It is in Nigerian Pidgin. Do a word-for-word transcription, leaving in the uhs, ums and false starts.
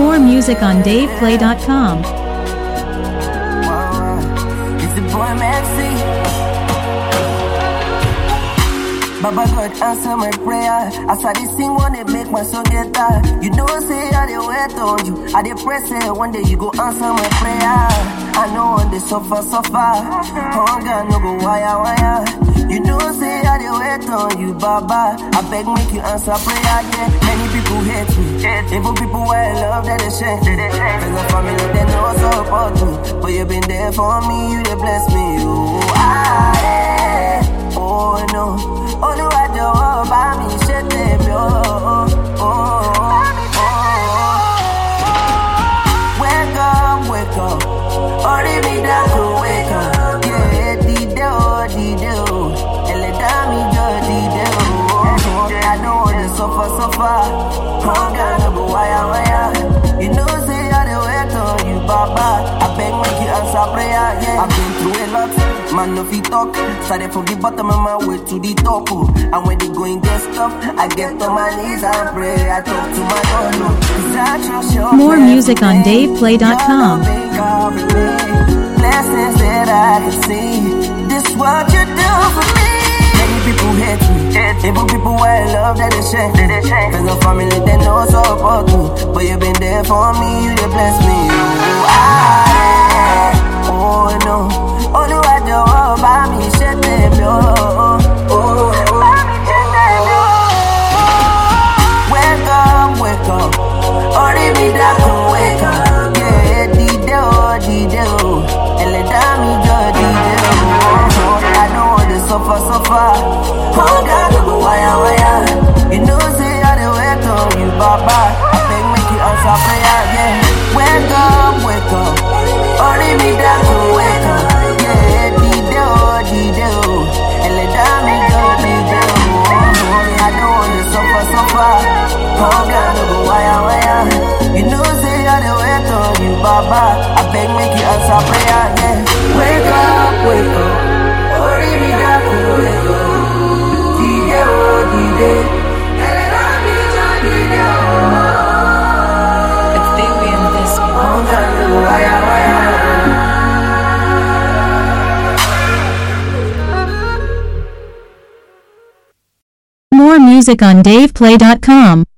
More music on dave play dot com. It's the boy Maxi. Baba God answer my prayer. As I dey sing one day make my soul get tired. You know say I dey wait on you. I dey pray say one day you go answer my prayer. I know one day suffer suffer. Hunger no go wire wire. You know say I dey wait on you, Baba. I beg make you answer prayer, yeah. Many people hate me, even people who I love that they shame me. Friends and family they know support me, but you been there for me, you they bless me. Oh, I, oh no, only what you want by me, shit them, oh, oh, oh, oh. Wake up, wake up, only me that could wake up, yeah, did oh, did oh. I know what is suffer, suffer. Hunger no go wire, wire. You know say I dey wait on you, Baba. I beg make you answer prayer, yeah. I've been through a lot, man no fit talk. Started from the bottom of my way to the top, oh. And when they going get stuff, I get on my knees and pray. I talk to my God, no. 'Cause I trust your More music on dave play dot com. Blessings that I can see. This what you do for me. People hate me, even people who I love that they shame. Friends and family they know support me, but you been there for me, you they bless me. Oh, I, oh no, only what you want by me, shit them, oh, oh, oh. Wake up, wake up, only me that can wake up. Yeah, did oh, did oh, and let me go, did oh. I know all the suffer, suffer. Hunger no go wire, wire. You know say I dey wait on you, Baba. I beg make you answer prayer, yeah. Wake up, wake up, only me that can wake up. Yeah, did oh, did oh, and let me go, did oh. I know all the suffer, suffer. Hunger no go wire, wire. You know say I dey wait on you, Baba. I beg make you answer prayer, yeah. Wake up, wake up, only me that can wake up. More music on dave play dot com.